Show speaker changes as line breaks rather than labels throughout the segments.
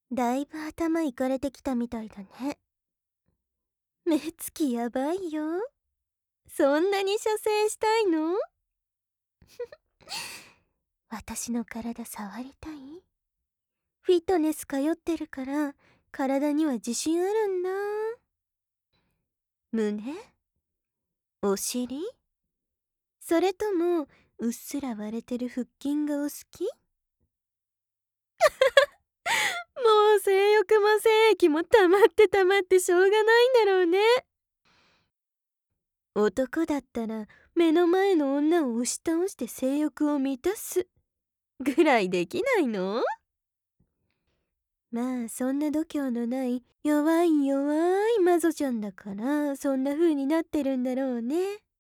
だいぶ頭いかれてきたみたいだね。目つきやばいよ。そんなに射精したいの？私の体触りたい？フィットネス通ってるから体には自信あるんだ。胸？お尻？それともうっすら割れてる腹筋がお好き？もう性欲も性液も溜まって溜まってしょうがないんだろうね。男だったら目の前の女を押し倒して性欲を満たすぐらいできないの？まあそんな度胸のない弱い弱い魔女ちゃんだからそんな風になってるんだろうね。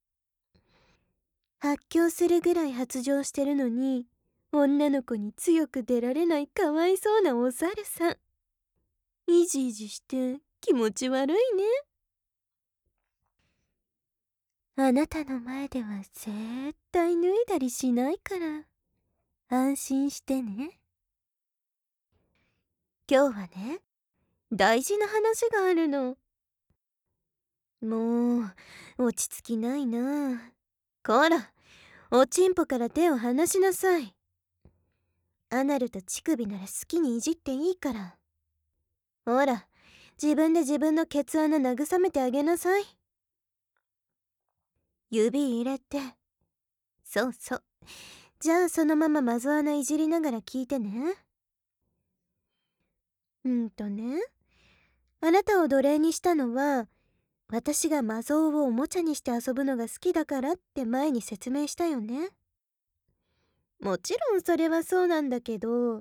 発狂するぐらい発情してるのに女の子に強く出られないかわいそうなお猿さん。いじいじして気持ち悪いね。あなたの前では絶対脱いだりしないから安心してね。今日はね、大事な話があるの。もう落ち着きないな。こら、おちんぽから手を離しなさい。アナルと乳首なら好きにいじっていいから。ほら、自分で自分のケツ穴慰めてあげなさい。指入れて。そうそう。じゃあそのままマゾ穴いじりながら聞いてね。ね、あなたを奴隷にしたのは私がマゾをおもちゃにして遊ぶのが好きだからって前に説明したよね。もちろんそれはそうなんだけど、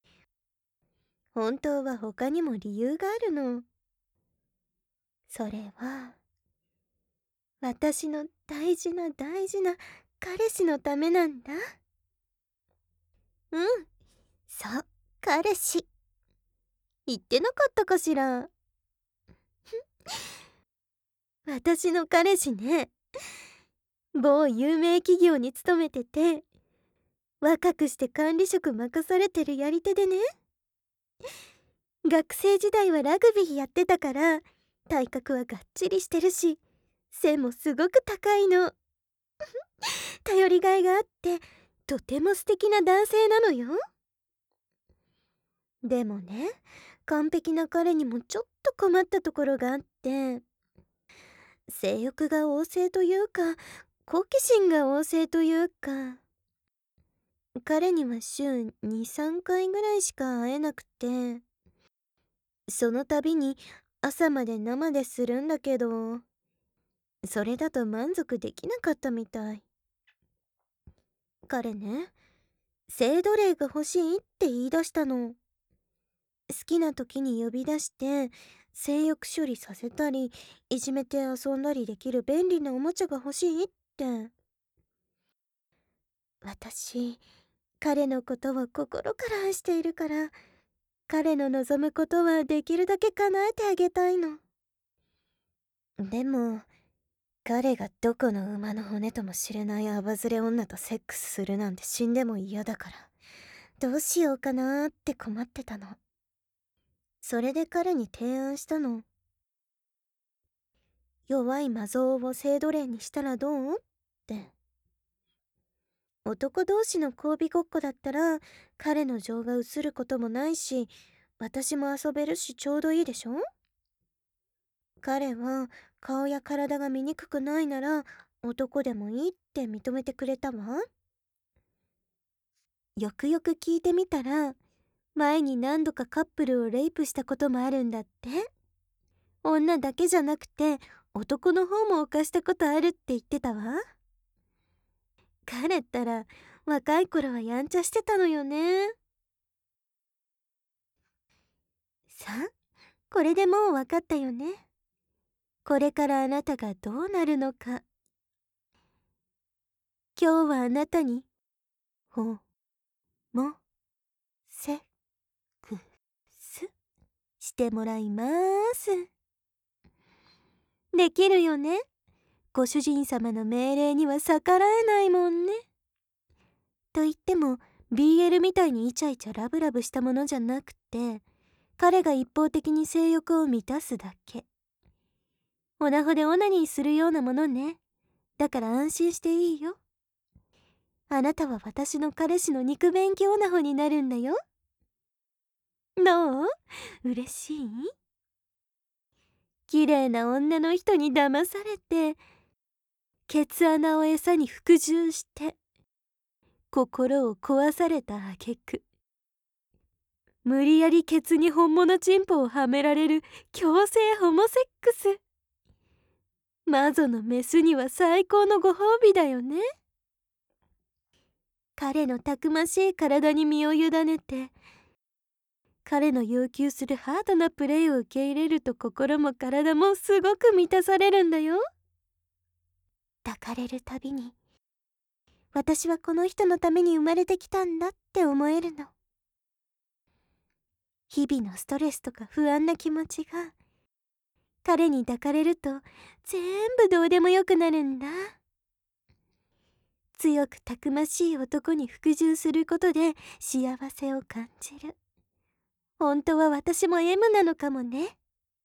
本当は他にも理由があるの。それは私の大事な大事な彼氏のためなんだ。うん、そう、彼氏。言ってなかったかしら。私の彼氏ね、某有名企業に勤めてて、若くして管理職任されてるやり手でね。学生時代はラグビーやってたから体格はがっちりしてるし背もすごく高いの。頼りがいがあってとても素敵な男性なのよ。でもね、完璧な彼にもちょっと困ったところがあって、性欲が旺盛というか好奇心が旺盛というか、彼には週2、3回ぐらいしか会えなくて、その度に朝まで生でするんだけど、それだと満足できなかったみたい。彼ね、性奴隷が欲しいって言い出したの。好きな時に呼び出して性欲処理させたりいじめて遊んだりできる便利なおもちゃが欲しいって。私、彼のことを心から愛しているから彼の望むことはできるだけ叶えてあげたいの。でも彼がどこの馬の骨とも知れないアバズレ女とセックスするなんて死んでも嫌だからどうしようかなーって困ってたの。それで彼に提案したの。弱い魔像を性奴隷にしたらどうって。男同士の交尾ごっこだったら彼の情が移ることもないし私も遊べるしちょうどいいでしょ。彼は顔や体が醜くないなら男でもいいって認めてくれたわ。よくよく聞いてみたら前に何度かカップルをレイプしたこともあるんだって。女だけじゃなくて男の方も犯したことあるって言ってたわ。彼ったら若い頃はやんちゃしてたのよね。さあ、これでもう分かったよね。これからあなたがどうなるのか。今日はあなたにほもセックスしてもらいます。できるよね。ご主人様の命令には逆らえないもんね。と言っても BL みたいにイチャイチャラブラブしたものじゃなくて彼が一方的に性欲を満たすだけ。オナホでオナニーするようなものね。だから安心していいよ。あなたは私の彼氏の肉便器オナホになるんだよ。どう？嬉しい？綺麗な女の人に騙されて、ケツ穴を餌に服従して心を壊された挙句、無理やりケツに本物チンポをはめられる強制ホモセックス。マゾのメスには最高のご褒美だよね。彼のたくましい体に身を委ねて、彼の要求するハードなプレイを受け入れると心も体もすごく満たされるんだよ。抱かれるたびに、私はこの人のために生まれてきたんだって思えるの。日々のストレスとか不安な気持ちが彼に抱かれると全部どうでもよくなるんだ。強くたくましい男に服従することで幸せを感じる。本当は私も M なのかもね。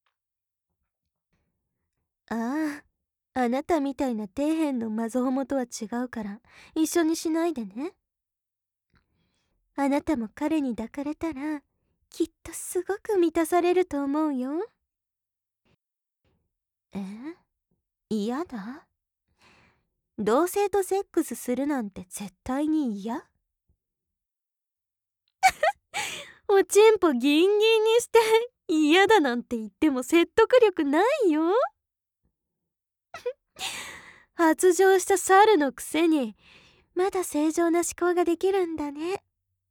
ああ、あなたみたいな底辺のマゾホモとは違うから一緒にしないでね。あなたも彼に抱かれたらきっとすごく満たされると思うよ。え？嫌だ？同性とセックスするなんて絶対に嫌？おちんぽギンギンにして嫌だなんて言っても説得力ないよ。発情した猿のくせにまだ正常な思考ができるんだね。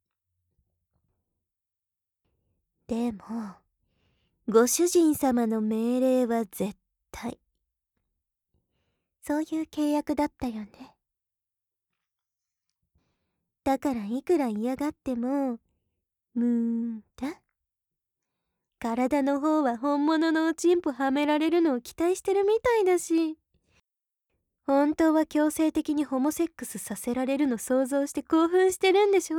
でもご主人様の命令は絶対。そういう契約だったよね。だからいくら嫌がっても無駄。体の方は本物のおちんぽはめられるのを期待してるみたいだし、本当は強制的にホモセックスさせられるの想像して興奮してるんでしょ？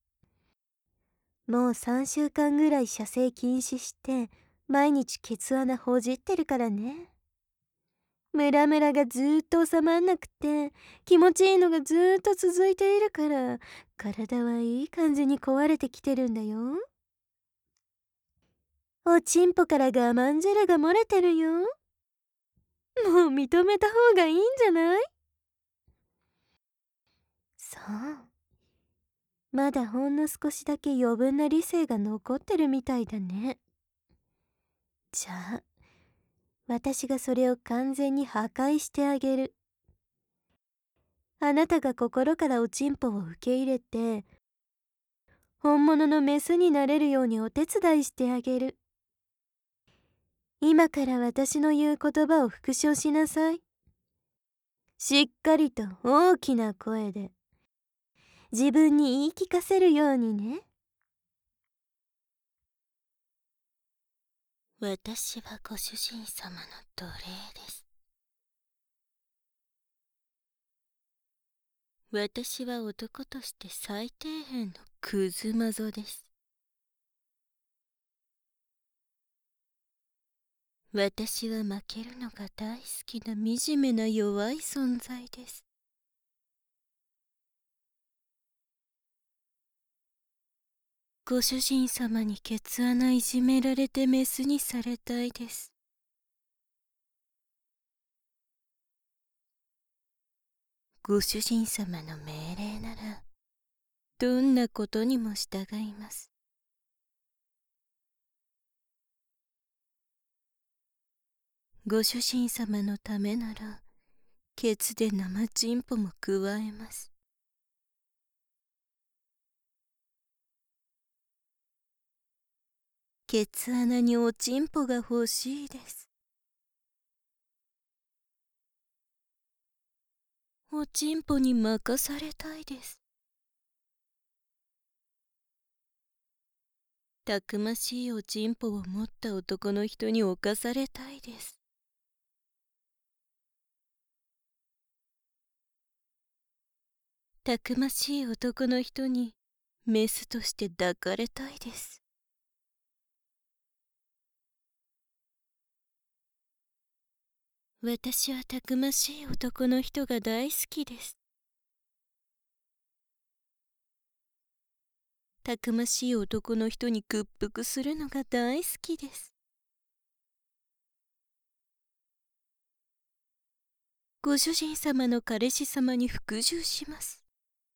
もう3週間ぐらい射精禁止して毎日ケツ穴ほじってるからね。ムラムラがずーっと収まんなくて気持ちいいのがずーっと続いているから、体はいい感じに壊れてきてるんだよ。おちんぽから我慢汁が漏れてるよ。もう認めた方がいいんじゃない？そう。まだほんの少しだけ余分な理性が残ってるみたいだね。じゃあ、私がそれを完全に破壊してあげる。あなたが心からおちんぽを受け入れて、本物のメスになれるようにお手伝いしてあげる。今から私の言う言葉を復唱しなさい。しっかりと大きな声で。自分に言い聞かせるようにね。私はご主人様の奴隷です。私は男として最底辺のクズマゾです。私は負けるのが大好きな惨めな弱い存在です。ご主人様にケツ穴いじめられてメスにされたいです。ご主人様の命令ならどんなことにも従います。ご主人様のためならケツで生チンポも加えます。ケツ穴におちんぽが欲しいです。おちんぽに任されたいです。たくましいおちんぽを持った男の人に侵されたいです。たくましい男の人にメスとして抱かれたいです。 私はたくましい男の人が大好きです。たくましい男の人に屈服するのが大好きです。ご主人様の彼氏様に服従します。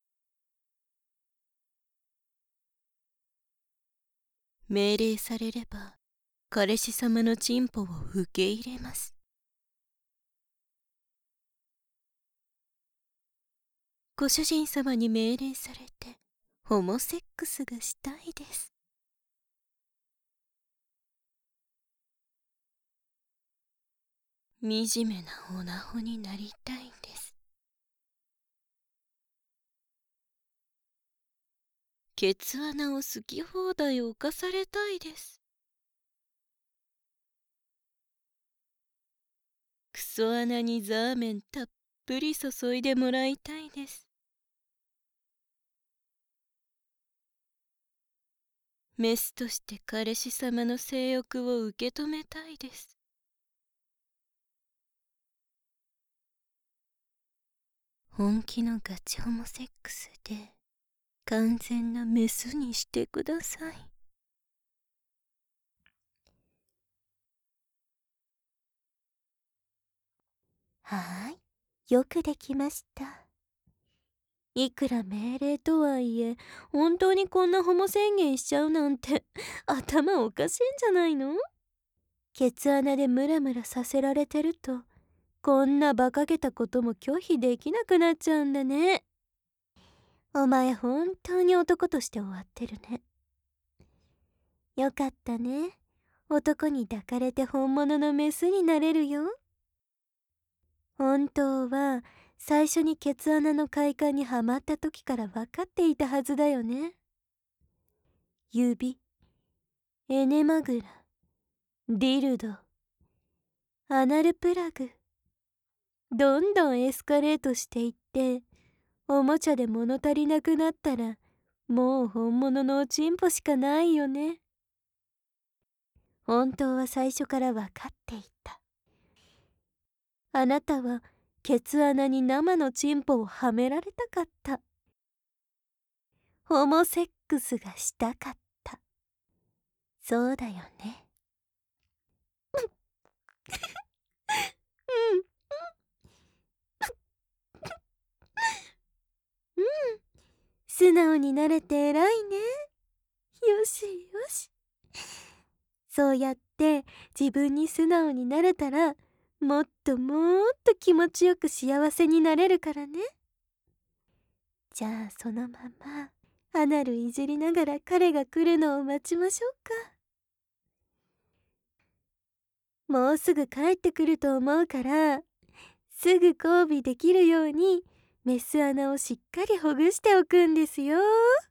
命令されれば彼氏様のチンポを受け入れます。ご主人様に命令されてホモセックスがしたいです。惨めなオナホになりたいんです。ケツ穴を好き放題犯されたいです。クソ穴にザーメンたっぷり注いでもらいたいです。メスとして彼氏様の性欲を受け止めたいです。本気のガチホモセックスで完全なメスにしてください。はーい、よくできました。いくら命令とはいえ、本当にこんなホモ宣言しちゃうなんて頭おかしいんじゃないの？ケツ穴でムラムラさせられてると、こんな馬鹿げたことも拒否できなくなっちゃうんだね。お前本当に男として終わってるね。よかったね。男に抱かれて本物のメスになれるよ。本当は最初にケツ穴の快感にはまった時から分かっていたはずだよね。指、エネマグラ、ディルド、アナルプラグ、どんどんエスカレートしていって、おもちゃで物足りなくなったらもう本物のおちんぽしかないよね。本当は最初から分かっていた。あなたはケツ穴に生のチンポをはめられたかった。ホモセックスがしたかった。そうだよね。うん、うん、素直になれて偉いね。よしよし。そうやって自分に素直になれたら、もっともっと気持ちよく幸せになれるからね。じゃあそのままアナルいじりながら彼が来るのを待ちましょうか。もうすぐ帰ってくると思うから、すぐ交尾できるようにメス穴をしっかりほぐしておくんですよ。